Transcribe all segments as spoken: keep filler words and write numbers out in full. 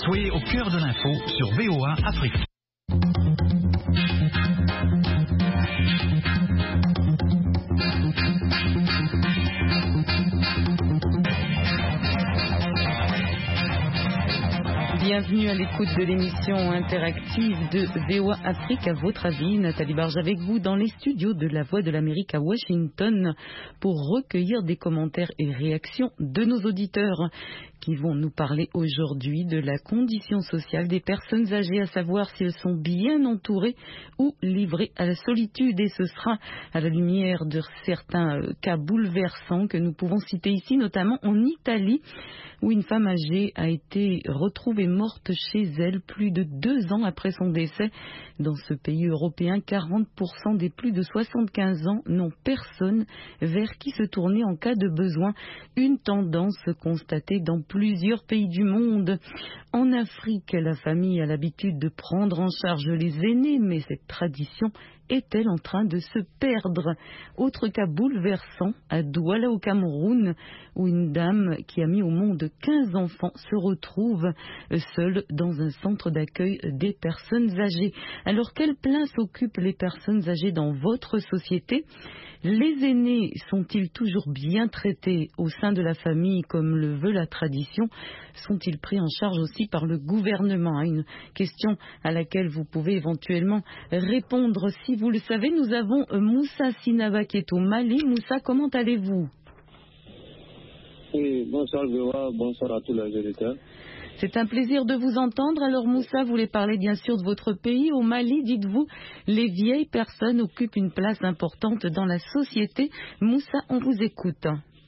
Soyez au cœur de l'info sur V O A Afrique. Bienvenue à l'écoute de l'émission interactive de V O A Afrique. À votre avis, Nathalie Barge avec vous dans les studios de la Voix de l'Amérique à Washington pour recueillir des commentaires et réactions de nos auditeurs qui vont nous parler aujourd'hui de la condition sociale des personnes âgées, à savoir si elles sont bien entourées ou livrées à la solitude. Et ce sera à la lumière de certains cas bouleversants que nous pouvons citer ici, notamment en Italie, où une femme âgée a été retrouvée morte chez elle plus de deux ans après son décès. Dans ce pays européen, quarante pour cent des plus de soixante-quinze ans n'ont personne vers qui se tourner en cas de besoin. Une tendance constatée dans plusieurs pays du monde. En Afrique, la famille a l'habitude de prendre en charge les aînés, mais cette tradition est-elle en train de se perdre? Autre cas bouleversant, à Douala au Cameroun, où une dame qui a mis au monde quinze enfants se retrouve seule dans un centre d'accueil des personnes âgées. Alors, quelle place occupent les personnes âgées dans votre société? Les aînés sont-ils toujours bien traités au sein de la famille comme le veut la tradition? Sont-ils pris en charge aussi par le gouvernement? Une question à laquelle vous pouvez éventuellement répondre si vous le savez. Nous avons Moussa Sinaba qui est au Mali. Moussa, comment allez-vous? Oui, bonsoir Véwa, bonsoir à tous les auditeurs. C'est un plaisir de vous entendre. Alors Moussa, vous voulez parler bien sûr de votre pays. Au Mali, dites-vous, les vieilles personnes occupent une place importante dans la société. Moussa, on vous écoute.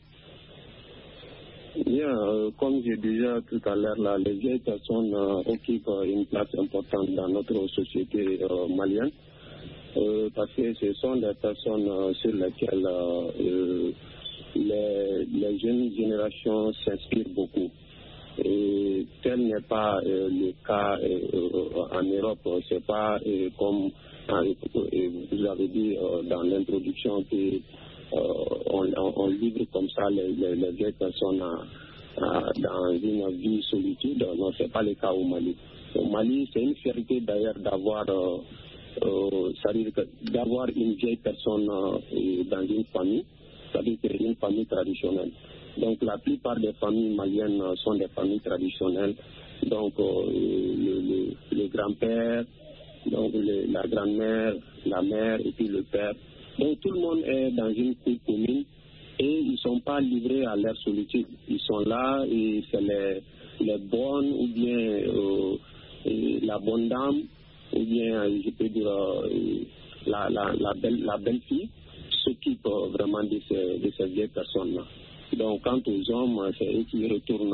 Bien, euh, comme j'ai déjà tout à l'heure, là, les vieilles personnes euh, occupent euh, une place importante dans notre société euh, malienne. Euh, parce que ce sont des personnes euh, sur lesquelles euh, euh, les, les jeunes générations s'inspirent beaucoup. Et tel n'est pas euh, le cas euh, euh, en Europe. C'est pas euh, comme euh, vous avez dit euh, dans l'introduction que euh, on, on livre comme ça les, les, les vieilles personnes à, à, dans une vie solitude. Non, c'est pas le cas au Mali. Au Mali, c'est une fierté d'ailleurs d'avoir euh, euh, c'est-à-dire que d'avoir une vieille personne euh, dans une famille, c'est-à-dire que une famille traditionnelle. Donc la plupart des familles maliennes sont des familles traditionnelles. Donc euh, le, le, le grand-père, donc le, la grand-mère, la mère et puis le père. Donc tout le monde est dans une cour commune et ils ne sont pas livrés à leur solitude. Ils sont là et c'est les, les bonnes ou bien euh, la bonne dame ou bien je peux dire euh, la, la, la, belle, la belle fille s'occupe euh, vraiment de ces, de ces vieilles personnes-là. Donc, quant aux hommes, c'est eux qui retournent,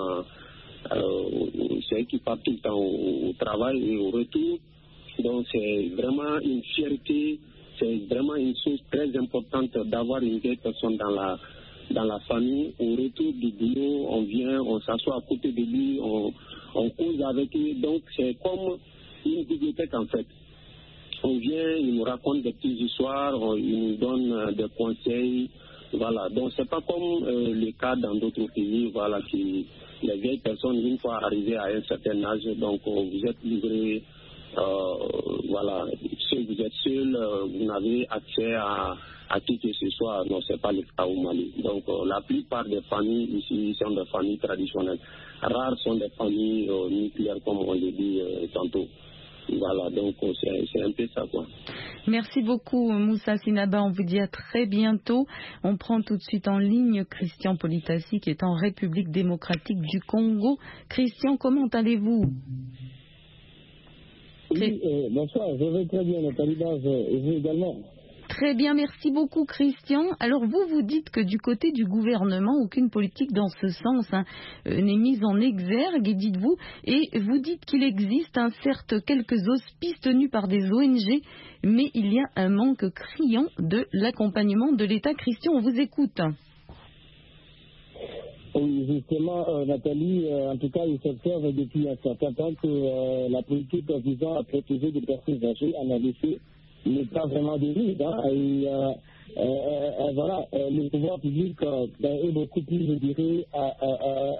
euh, c'est eux qui partent tout le temps au, au travail et au retour. Donc, c'est vraiment une fierté, c'est vraiment une chose très importante d'avoir une vieille personne dans la, dans la famille. Au retour du boulot, on vient, on s'assoit à côté de lui, on, on cause avec lui. Donc, c'est comme une bibliothèque en fait. On vient, il nous raconte des petites histoires, on, il nous donne euh, des conseils. Voilà, donc c'est pas comme euh, le cas dans d'autres pays, voilà, qui les vieilles personnes, une fois arrivées à un certain âge, donc euh, vous êtes livrés, euh, voilà, si vous êtes seul, euh, vous n'avez accès à, à qui que ce soit, non, c'est pas le cas au Mali. Donc euh, la plupart des familles ici sont des familles traditionnelles. Rares sont des familles euh, nucléaires, comme on le dit euh, tantôt. Voilà, donc c'est, c'est un peu ça, quoi. Merci beaucoup, Moussa Sinaba. On vous dit à très bientôt. On prend tout de suite en ligne Christian Politassi, qui est en République démocratique du Congo. Christian, comment allez-vous? Oui, euh, bonsoir, je vais très bien, Nathalie Barge, et vous également. Très bien, merci beaucoup Christian. Alors vous, vous dites que du côté du gouvernement, aucune politique dans ce sens hein, euh, n'est mise en exergue, et dites-vous, et vous dites qu'il existe hein, certes quelques hospices tenus par des O N G, mais il y a un manque criant de l'accompagnement de l'État. Christian, on vous écoute. Oui, justement, euh, Nathalie, euh, en tout cas, il s'observe depuis un certain temps que euh, la politique visant à protéger des personnes âgées en A D C n'est pas vraiment de mise. Hein, et euh, euh, euh, voilà, euh, le pouvoir public euh, est beaucoup plus, je dirais, à, à, à,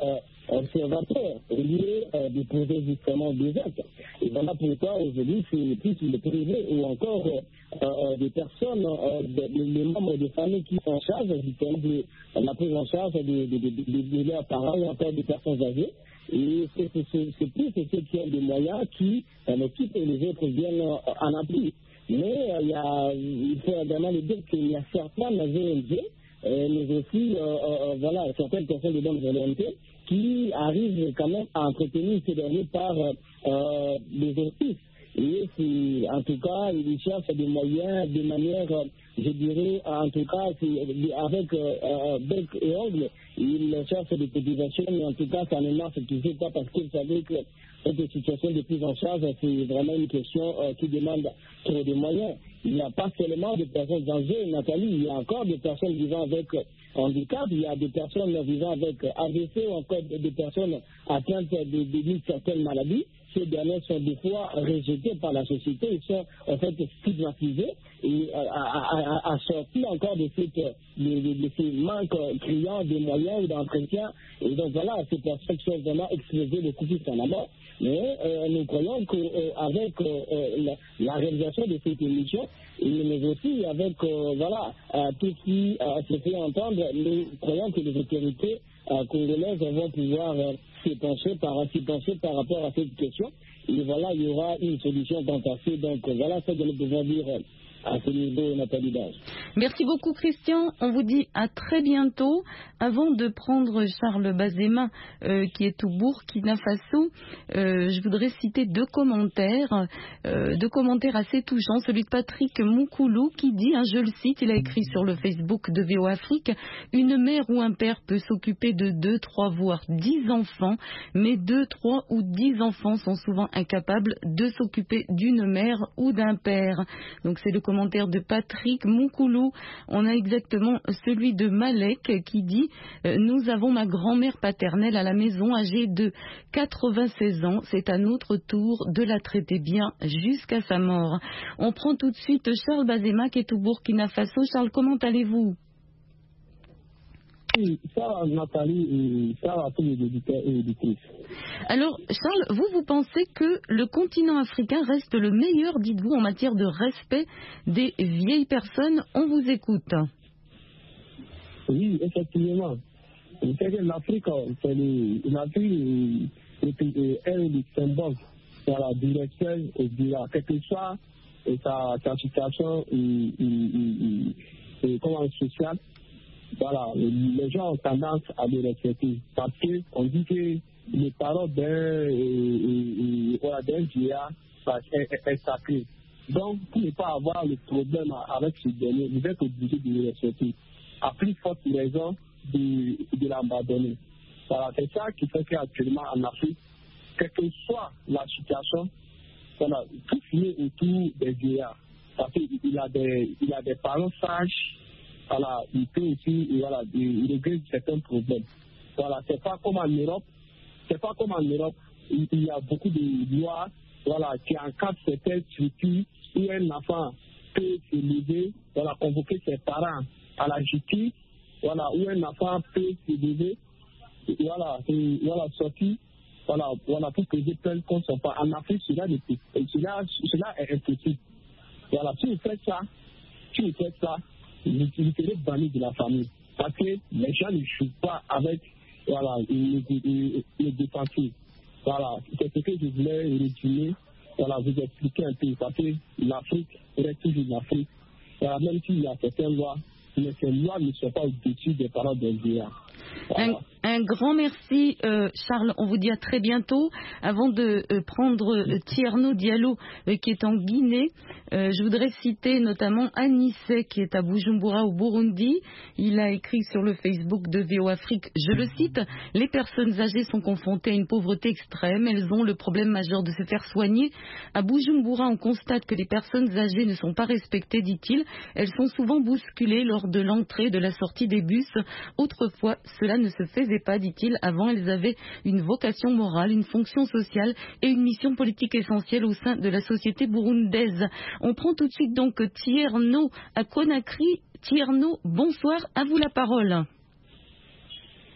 observateurs liés euh, de poser justement des actes. Et voilà pourquoi aujourd'hui c'est plus le privé ou encore euh, euh, des personnes, euh, de, les membres des familles qui sont en charge justement de la prise en charge de, de, de, de, de leurs parents et encore des personnes âgées. Et c'est, c'est, c'est, c'est plus ceux qui ont des moyens qui, dans l'équipe et les autres viennent en appui. Mais euh, il, y a, il faut également le dire qu'il y a certaines O N G, euh, mais aussi euh, euh, voilà, certaines personnes de bonne volonté qui arrivent quand même à entretenir ces derniers par euh, des offices. Et c'est, en tout cas, ils cherchent des moyens de manière, je dirais, en tout cas, avec euh, bec et ongle, ils cherchent des cotisations, mais en tout cas, ça ne marche toujours pas parce que vous savez que cette situation de prise en charge, c'est vraiment une question euh, qui demande trop de moyens. Il n'y a pas seulement des personnes âgées, Nathalie, il y a encore des personnes vivant avec handicap, il y a des personnes vivant avec A V C ou encore des personnes atteintes d'une certaine maladie. Ces derniers sont des fois rejetés par la société, ils sont en fait stigmatisés et à, à, à, à sortir encore de, cette, de, de, de ces manques criants de moyens ou d'entretien. Et donc voilà, ces personnes sont vraiment exposées beaucoup plus en amont. Mais euh, nous croyons qu'avec euh, euh, la, la réalisation de cette émission, mais aussi avec euh, voilà, euh, tout ce qui euh, se fait entendre, nous croyons que les autorités euh, congolaises vont pouvoir euh, s'y pencher par, s'y pencher par rapport à cette question. Et voilà, il y aura une solution quant à ça. Donc voilà ce que nous pouvons dire euh, à ce niveau, Nathalie Dage. Merci beaucoup, Christian. On vous dit à très bientôt. Avant de prendre Charles Bazema, euh, qui est au Burkina Faso, euh, je voudrais citer deux commentaires, euh, deux commentaires assez touchants. Celui de Patrick Moukoulou qui dit, hein, je le cite, il a écrit sur le Facebook de V O Afrique, une mère ou un père peut s'occuper de deux, trois, voire dix enfants, mais deux, trois ou dix enfants sont souvent incapables de s'occuper d'une mère ou d'un père. Donc c'est le commentaire de Patrick Moukoulou. On a exactement celui de Malek qui dit euh, nous avons ma grand-mère paternelle à la maison âgée de quatre-vingt-seize ans. C'est à notre tour de la traiter bien jusqu'à sa mort. On prend tout de suite Charles Bazema qui est au Burkina Faso. Charles, comment allez-vous? Oui, ça, Nathalie, ça à tous les éditeurs et éditrices. Alors, Charles, vous, vous pensez que le continent africain reste le meilleur, dites-vous, en matière de respect des vieilles personnes? On vous écoute. Oui, effectivement. Vous savez que l'Afrique, c'est le, l'Afrique est le symbole voilà, du respect et de la, quelle que soit sa, sa situation et, et, et, et comment sociale. Voilà, les gens ont tendance à les respecter parce qu'on dit que les paroles d'un voilà, d'un vieillard est sacré. Donc, pour ne pas avoir le problème avec ce dernier, vous êtes obligé de le respecter. À plus forte raison de, de l'abandonner. Voilà, c'est ça qui fait qu'actuellement en Afrique, quelle que soit la situation, voilà, tout finit autour des vieillards. Parce qu'il a des, il a des parents sages. Voilà, il peut aussi, voilà, il règle certains problèmes. Voilà, c'est pas comme en Europe, c'est pas comme en Europe, il, il y a beaucoup de lois, voilà, qui encadrent certaines structures où un enfant peut se lever, voilà, convoquer ses parents à la justice, voilà, où un enfant peut se lever, voilà, et, voilà, sortir, voilà, voilà, pour poser plainte contre son père. En Afrique, cela, cela, cela est impossible. Voilà, si vous faites ça, si vous faites ça, vous serez banni de la famille. Parce que les gens ne jouent pas avec voilà, les, les, les défensifs. Voilà, c'est ce que je voulais résumer, voilà, vous expliquer un peu. Parce que l'Afrique reste toujours l'Afrique. Voilà, même s'il y a certaines lois, mais ces lois ne sont pas au-dessus des paroles des vieillards. Un, un grand merci, euh, Charles. On vous dit à très bientôt. Avant de euh, prendre euh, Tierno Diallo, euh, qui est en Guinée, euh, je voudrais citer notamment Anissé, qui est à Bujumbura, au Burundi. Il a écrit sur le Facebook de V O Afrique, je le cite, « Les personnes âgées sont confrontées à une pauvreté extrême. Elles ont le problème majeur de se faire soigner. À Bujumbura, on constate que les personnes âgées ne sont pas respectées, dit-il. Elles sont souvent bousculées lors de l'entrée et de la sortie des bus. Autrefois, cela ne se faisait pas, dit-il. Avant, elles avaient une vocation morale, une fonction sociale et une mission politique essentielle au sein de la société burundaise. » On prend tout de suite donc Tierno à Conakry. Tierno, bonsoir, à vous la parole.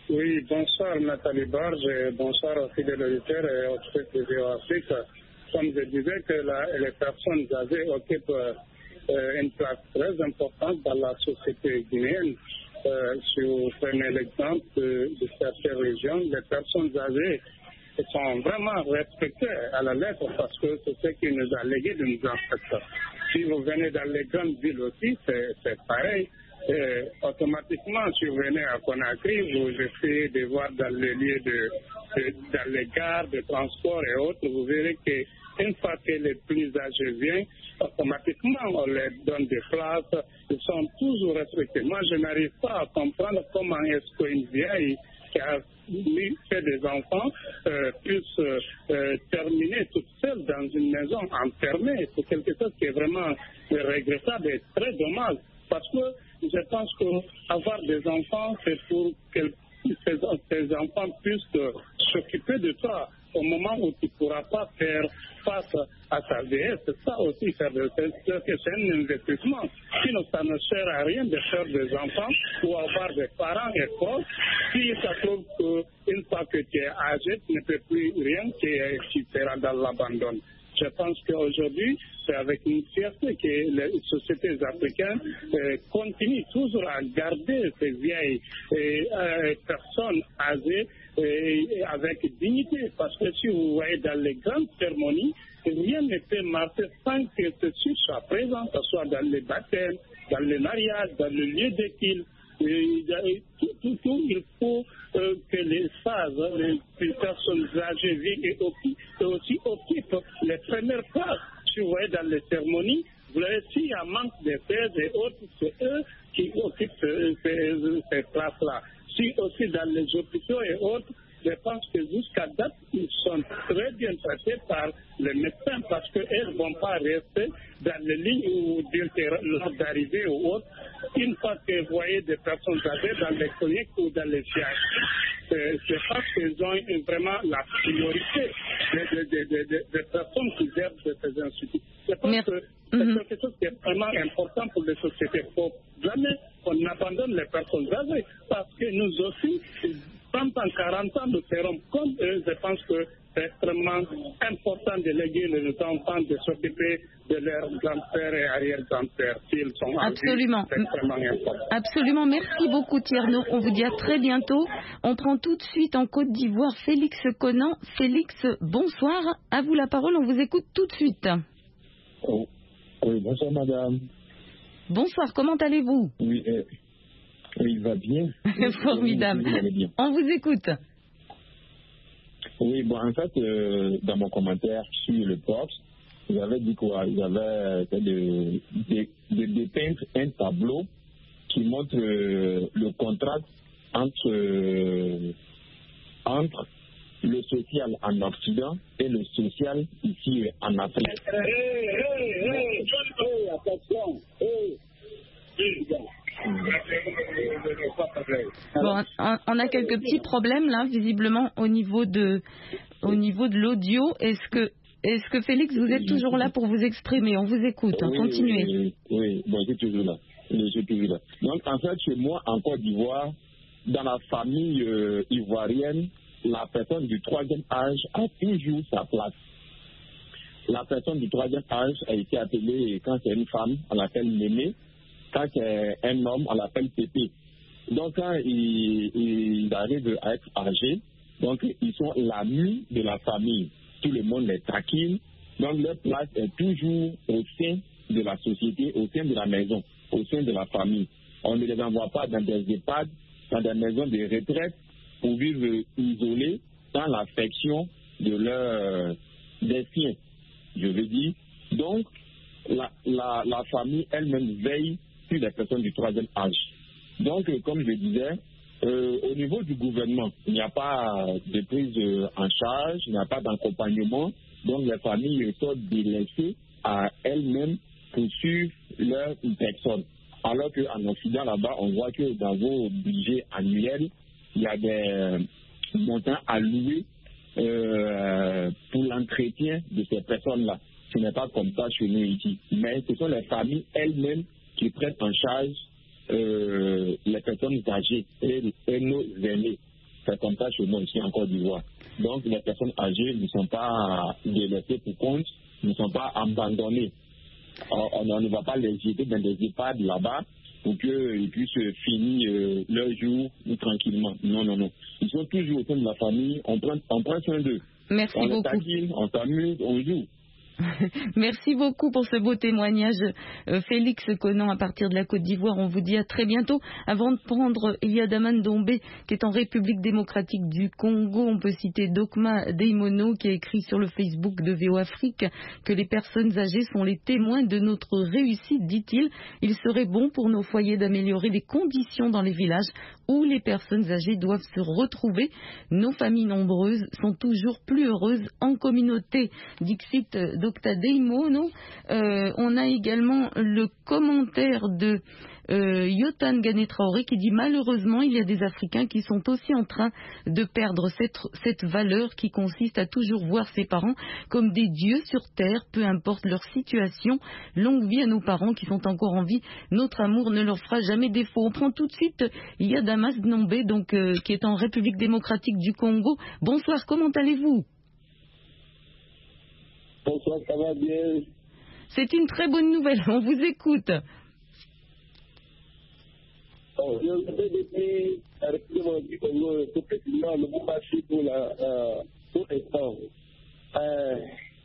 Oui, bonsoir Nathalie Barge, et bonsoir aux fidèles auditeurs et aux fidèles de Afrique. Comme je disais que la, les personnes âgées occupent euh, une place très importante dans la société guinéenne. Euh, si vous prenez l'exemple de, de certaines régions, les personnes âgées sont vraiment respectées à la lettre parce que c'est ce qui nous a légué de nous respecter. Si vous venez dans les grandes villes aussi, c'est pareil. Et automatiquement, si vous venez à Conakry, vous essayez de voir dans les lieux de, de dans les gares de transport et autres, vous verrez qu'une fois que les plus âgés viennent, automatiquement on leur donne des places, ils sont toujours respectés. Moi, je n'arrive pas à comprendre comment est-ce qu'une vieille qui a fait des enfants euh, puisse euh, terminer toute seule dans une maison enfermée. C'est quelque chose qui est vraiment regrettable et très dommage. Parce que je pense qu'avoir des enfants, c'est pour que ces, ces enfants puissent s'occuper de toi au moment où tu ne pourras pas faire face à ta vieillesse. C'est ça aussi, faire de, c'est un investissement. Sinon, ça ne sert à rien de faire des enfants ou avoir des parents et proches. Si ça trouve qu'une fois que tu es âgé, tu ne peux plus rien, que tu seras dans l'abandon. Je pense qu'aujourd'hui, c'est avec une fierté que les sociétés africaines euh, continuent toujours à garder ces vieilles euh, personnes âgées euh, avec dignité. Parce que si vous voyez dans les grandes cérémonies, rien ne peut marcher sans que ceci soit présent, que ce soit dans les baptêmes, dans les mariages, dans le lieu de culte. Tout, tout, tout, il faut euh, que les sages, les personnes âgées vivent et aussi, et aussi occupent les premières places. Si vous voyez dans les cérémonies, vous voyez, s'il y a manque de pères et autres, c'est eux qui occupent ces, ces, ces places-là. Si aussi dans les hôpitaux et autres, je pense que jusqu'à date, ils sont très bien traités par les médecins parce qu'elles ne vont pas rester dans les lignes ou lors d'arrivée ou autre. Une fois que vous voyez des personnes âgées dans les cliniques ou dans les C H, c'est parce qu'ils ont vraiment la priorité des, des, des, des, des personnes qui gèrent ces instituts. Je pense Merci. que c'est mm-hmm. quelque chose qui est vraiment important pour les sociétés. Il faut jamais qu'on abandonne les personnes âgées parce que nous aussi, trente ans, quarante ans, nous serons comme eux. Je pense que c'est extrêmement important de léguer les enfants de s'occuper de leurs grands-pères et arrière-grands-pères s'ils sont Absolument. C'est extrêmement important. Absolument. Merci beaucoup Tierno. On vous dit à très bientôt. On prend tout de suite en Côte d'Ivoire Félix Conan. Félix, bonsoir. À vous la parole. On vous écoute tout de suite. Oh. Oui, bonsoir madame. Bonsoir. Comment allez-vous? Oui, euh, il va bien. Formidable. Bien. On vous écoute. Oui, bon, en fait, euh, dans mon commentaire sur le poste, vous avez dit quoi? Vous avez fait de, de, de dépeindre un tableau qui montre euh, le contraste entre, euh, entre le social en Occident et le social ici en Afrique. Hey, hey, hey, hey, attention, hey. Bon, on a quelques petits problèmes là, visiblement au niveau de, au niveau de l'audio. Est-ce que, est-ce que Félix, vous êtes toujours là pour vous exprimer? On vous écoute. Oui, continuez. Oui, oui, bon, je suis toujours là. Je suis toujours là. Donc, en fait, chez moi, en Côte d'Ivoire, dans la famille euh, ivoirienne, la personne du troisième âge a toujours sa place. La personne du troisième âge a été appelée, quand c'est une femme, on l'appelle Mémé. Quand c'est un homme, on l'appelle Pépé. Donc, quand ils, ils arrivent à être âgés, donc ils sont l'ami de la famille. Tout le monde les taquine. Donc, leur place est toujours au sein de la société, au sein de la maison, au sein de la famille. On ne les envoie pas dans des EHPAD, dans des maisons de retraite, pour vivre isolés, dans l'affection de leurs des siens, je veux dire. Donc, la, la, la famille elle-même veille sur les personnes du troisième âge. Donc, comme je disais, euh, au niveau du gouvernement, il n'y a pas de prise en charge, il n'y a pas d'accompagnement. Donc, les familles sont délaissées à elles-mêmes pour suivre leur personne. Alors qu'en Occident, là-bas, on voit que dans vos budgets annuels, il y a des montants alloués euh, pour l'entretien de ces personnes-là. Ce n'est pas comme ça chez nous ici. Mais ce sont les familles elles-mêmes qui prennent en charge euh, les personnes âgées et, et nos aînés. C'est comme ça chez moi ici en Côte d'Ivoire. Donc les personnes âgées ne sont pas délaissées pour compte, ne sont pas abandonnées. On, on ne va pas les jeter dans des EHPAD là-bas pour qu'ils puissent finir euh, leur jour tranquillement. Non, non, non. Ils sont toujours au sein de la famille, on prend, on prend soin d'eux. Merci on beaucoup. On les taquine, on s'amuse, on joue. Merci beaucoup pour ce beau témoignage, euh, Félix Conan, à partir de la Côte d'Ivoire. On vous dit à très bientôt. Avant de prendre Yadaman Dombé, qui est en République démocratique du Congo, on peut citer Dokma Deimono, qui a écrit sur le Facebook de V O Afrique que les personnes âgées sont les témoins de notre réussite, dit-il. Il serait bon pour nos foyers d'améliorer les conditions dans les villages où les personnes âgées doivent se retrouver. Nos familles nombreuses sont toujours plus heureuses en communauté. Dixit Docta Deimono. Euh, on a également le commentaire de euh, Yotan Gane Traoré qui dit malheureusement il y a des Africains qui sont aussi en train de perdre cette, cette valeur qui consiste à toujours voir ses parents comme des dieux sur terre, peu importe leur situation. Longue vie à nos parents qui sont encore en vie. Notre amour ne leur fera jamais défaut. On prend tout de suite Yadamas Dombé, donc euh, qui est en République démocratique du Congo. Bonsoir, comment allez-vous? Bonsoir, ça va bien. C'est une très bonne nouvelle, on vous écoute. Bon, je vais depuis la République du Congo, tout précisément le Boubachi pour la euh, pour l'instant. Euh,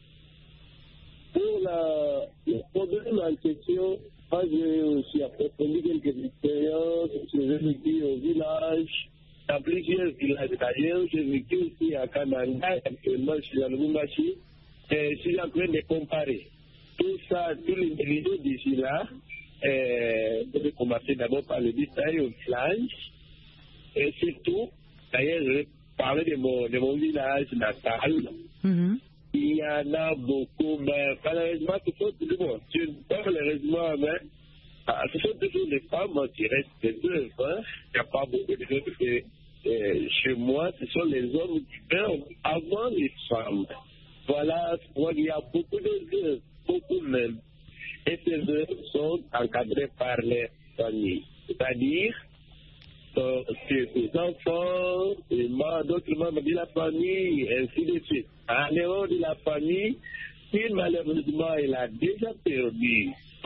pour la pour donner ma question, moi j'ai aussi approfondi quelques expériences, j'ai vécu au village, dans plusieurs villages d'ailleurs, j'ai vécu aussi à Kananga, actuellement je suis dans le Boubachi. Et je suis en train de comparer tout ça, tous les individus d'ici là. Euh, je vais commencer d'abord par le détail au village. Et surtout, d'ailleurs, je vais parler de mon, de mon village natal. Mm-hmm. Il y en a beaucoup, mais malheureusement, ce sont toujours, pas malheureusement, mais ah, ce sont toujours les femmes qui restent des deux. Hein. Il n'y a pas beaucoup de choses que euh, chez moi, ce sont les hommes qui meurent avant les femmes. Voilà, il y a beaucoup de œuvres, beaucoup même. Et ces œuvres sont encadrées par les familles. C'est-à-dire, euh, c'est les enfants, et d'autres membres de la famille, et ainsi de suite. En dehors de la famille, si malheureusement il a déjà perdu,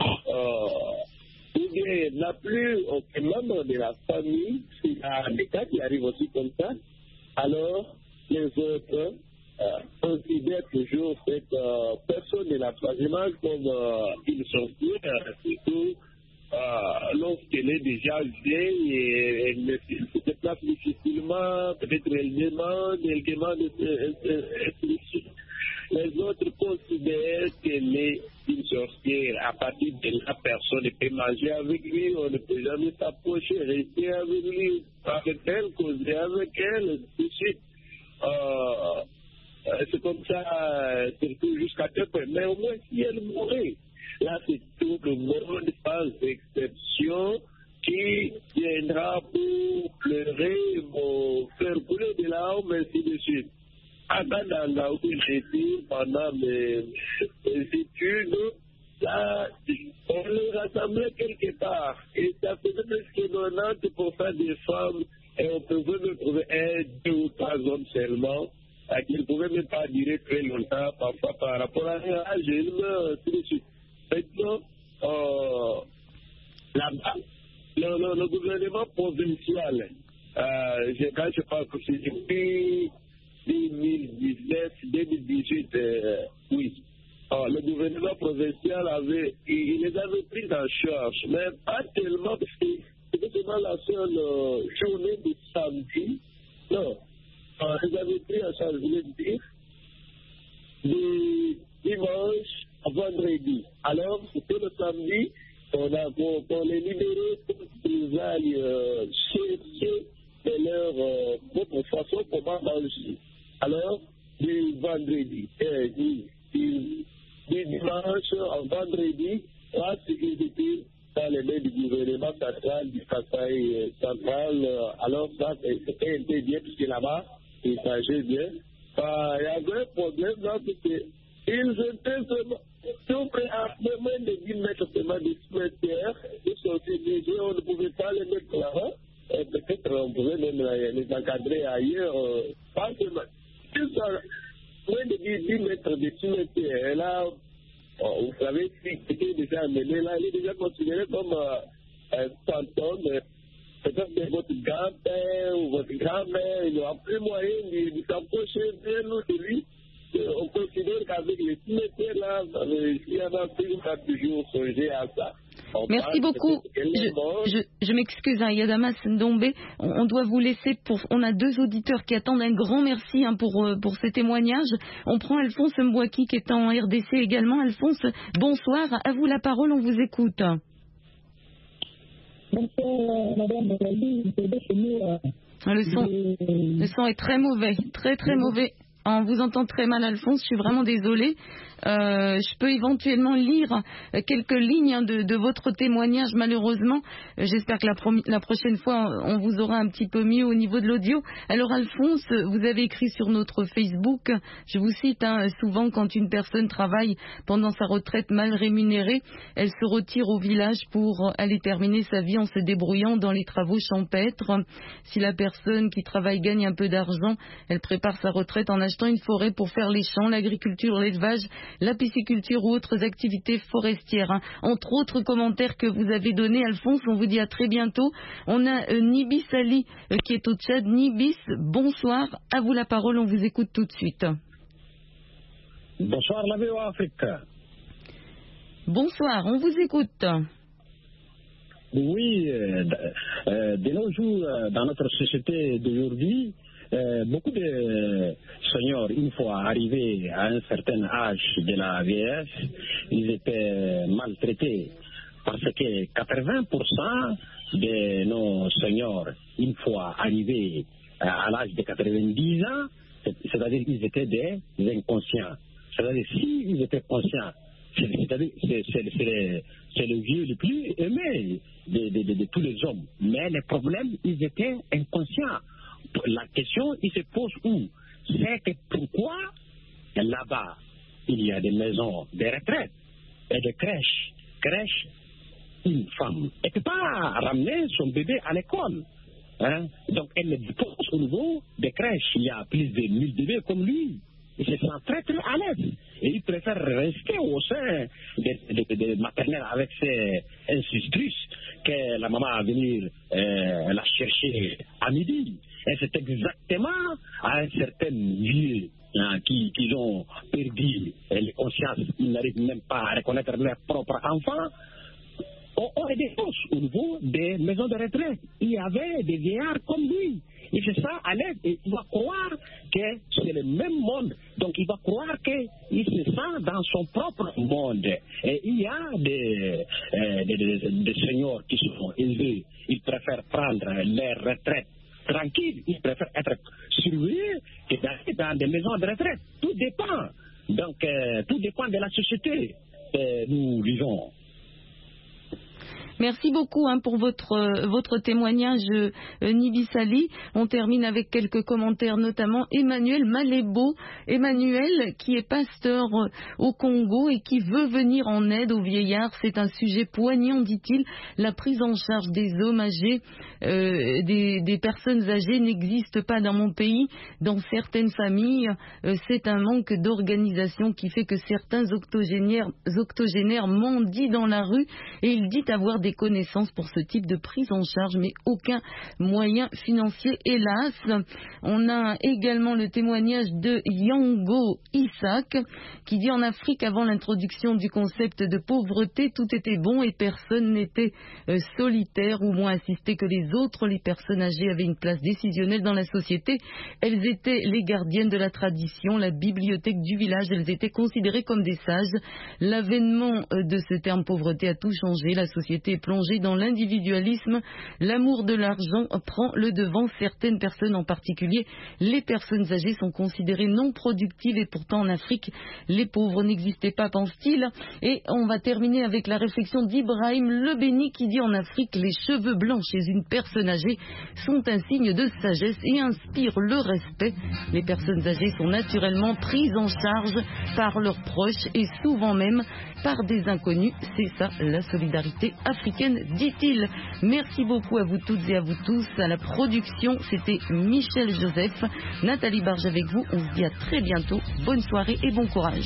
euh, ou bien il n'a plus aucun membre de la famille, s'il y a des cas qui arrivent aussi comme ça, alors les autres Euh, considère toujours cette euh, personne de la troisième comme euh, une sorcière, euh, surtout euh, lorsqu'elle est déjà vieille et elle ne se déplace difficilement, peut-être elle demande, elle demande, euh, les autres considèrent qu'elle est une sorcière. À partir de la personne peut manger avec lui, on ne peut jamais s'approcher, rester avec lui, avec elle, causer avec elle, tout de suite. Euh, C'est comme ça, surtout jusqu'à peu près. Mais au moins, si elle mourait, là, c'est tout le monde, sans exception, qui viendra pour pleurer, pour faire couler de larmes, ainsi de suite. À Kananga, où j'étais pendant mes, mes études, là, on les rassemblait quelque part. Et ça faisait presque quatre-vingt-dix pour cent des femmes, et on pouvait me trouver un, deux ou trois hommes seulement, qui ne pouvaient même pas durer très longtemps, parfois par rapport à l'âge, ils meurent, tout de suite. Maintenant, euh, là-bas, le, le, le gouvernement provincial, euh, je, quand je parle que c'est depuis deux mille dix-neuf deux mille dix-huit, euh, oui, euh, le gouvernement provincial avait, il, il les avait pris en charge, mais pas tellement, parce que c'était seulement la seule euh, journée de samedi, non. Euh, ils avaient pris en charge, je veux dire, du dimanche à vendredi. Alors, c'était le samedi, on a, pour, pour les libérer, pour qu'ils aillent euh, chercher de leur euh, propre façon comment manger. Alors, du vendredi, euh, du, du, du dimanche à vendredi, là, c'est qu'ils étaient dans les mains du gouvernement central, du Kasaï central. Euh, alors, ça, c'était un peu bien, puisque là-bas, il s'agit bien. Euh, il y avait un problème là, parce qu'ils étaient seulement tout près à moins de dix mètres seulement de cimetière. Ils sont aussi légers, on ne pouvait pas les mettre là-bas. Peut-être on pouvait même les encadrer encadré ailleurs. Euh, pas seulement. Moins de dix mètres de cimetière. Et là, oh, vous savez, si c'était déjà amené là, il est déjà considéré comme euh, un fantôme. Peut-être que votre grand-père ou votre grand-mère, il n'aura plus moyen de, de s'approcher de nous, de lui. On considère qu'avec les cimetières là, il y en a plus, on a toujours songé à ça. On Merci beaucoup. Je, je, je m'excuse, hein, Yadamas Ndombe. On, on doit vous laisser. Pour, on a deux auditeurs qui attendent. Un grand merci hein, pour, pour ces témoignages. On prend Alphonse Mbouaki qui est en R D C également. Alphonse, bonsoir. À vous la parole, on vous écoute. Bonsoir, madame Nathalie. Le son, le son est très mauvais, très très mauvais. On vous entend très mal, Alphonse. Je suis vraiment désolée. Euh, je peux éventuellement lire quelques lignes de, de votre témoignage, malheureusement. J'espère que la, pro- la prochaine fois, on vous aura un petit peu mieux au niveau de l'audio. Alors, Alphonse, vous avez écrit sur notre Facebook, je vous cite, hein, souvent quand une personne travaille pendant sa retraite mal rémunérée, elle se retire au village pour aller terminer sa vie en se débrouillant dans les travaux champêtres. Si la personne qui travaille gagne un peu d'argent, elle prépare sa retraite en achetant une forêt pour faire les champs, l'agriculture, l'élevage, la pisciculture ou autres activités forestières. Hein. Entre autres commentaires que vous avez donnés, Alphonse, on vous dit à très bientôt. On a euh, Nibis Ali euh, qui est au Tchad. Nibis, bonsoir. À vous la parole, on vous écoute tout de suite. Bonsoir, la V O A Afrique. Bonsoir, on vous écoute. Oui, euh, euh, de nos jours, euh, dans notre société d'aujourd'hui, Euh, beaucoup de seniors, une fois arrivés à un certain âge de la vieillesse, ils étaient maltraités parce que quatre-vingts pour cent de nos seniors, une fois arrivés à l'âge de quatre-vingt-dix ans, c'est-à-dire qu'ils étaient des inconscients. C'est-à-dire s'ils étaient conscients, c'est-à-dire c'est, c'est, c'est, le, c'est le vieux le plus aimé de, de, de, de tous les hommes. Mais les problèmes, ils étaient inconscients. La question, il se pose où? C'est que pourquoi là-bas, il y a des maisons de retraite et des crèches. Crèche, une femme ne peut pas ramener son bébé à l'école. Hein? Donc, elle le dépose au niveau des crèches. Il y a plus de mille bébés comme lui. Il se sent très, très à l'aise. Et il préfère rester au sein des de, de, de maternelles avec ses institutrices que la maman va venir euh, la chercher à midi. Et c'est exactement à un certain vieux hein, qui, qui ont perdu les consciences. Ils n'arrivent même pas à reconnaître leurs propres enfants. On, on est des fausses au niveau des maisons de retraite. Il y avait des vieillards comme lui. Il fait ça à l'aise et il va croire que c'est le même monde. Donc il va croire qu'il se sent dans son propre monde. Et il y a des, euh, des, des, des seniors qui sont élevés. Ils préfèrent prendre leur retraite tranquille. Ils préfèrent être surveillés que d'aller dans des maisons de retraite. Tout dépend. Donc euh, tout dépend de la société que nous vivons. Merci beaucoup hein, pour votre, euh, votre témoignage, euh, Nibis Ali. On termine avec quelques commentaires, notamment Emmanuel Malébo. Emmanuel, qui est pasteur euh, au Congo et qui veut venir en aide aux vieillards. C'est un sujet poignant, dit-il. La prise en charge des hommes âgés, euh, des, des personnes âgées n'existe pas dans mon pays. Dans certaines familles, euh, c'est un manque d'organisation qui fait que certains octogénaires, octogénaires mendient dans la rue. Et il dit avoir des connaissances pour ce type de prise en charge, mais aucun moyen financier, hélas. On a également le témoignage de Yango Isaac, qui dit en Afrique, avant l'introduction du concept de pauvreté, tout était bon et personne n'était euh, solitaire ou moins assisté que les autres. Les personnes âgées avaient une place décisionnelle dans la société. Elles étaient les gardiennes de la tradition, la bibliothèque du village. Elles étaient considérées comme des sages. L'avènement euh, de ce terme pauvreté a tout changé. La société est plongée dans l'individualisme. L'amour de l'argent prend le devant. Certaines personnes, en particulier les personnes âgées, sont considérées non productives et pourtant en Afrique, les pauvres n'existaient pas, pense-t-il. Et on va terminer avec la réflexion d'Ibrahim Le Béni qui dit en Afrique, les cheveux blancs chez une personne âgée sont un signe de sagesse et inspirent le respect. Les personnes âgées sont naturellement prises en charge par leurs proches et souvent même par des inconnus. C'est ça la solidarité africaine. africaine, dit-il. Merci beaucoup à vous toutes et à vous tous. À la production, c'était Michel Joseph, Nathalie Barge avec vous. On se dit à très bientôt. Bonne soirée et bon courage.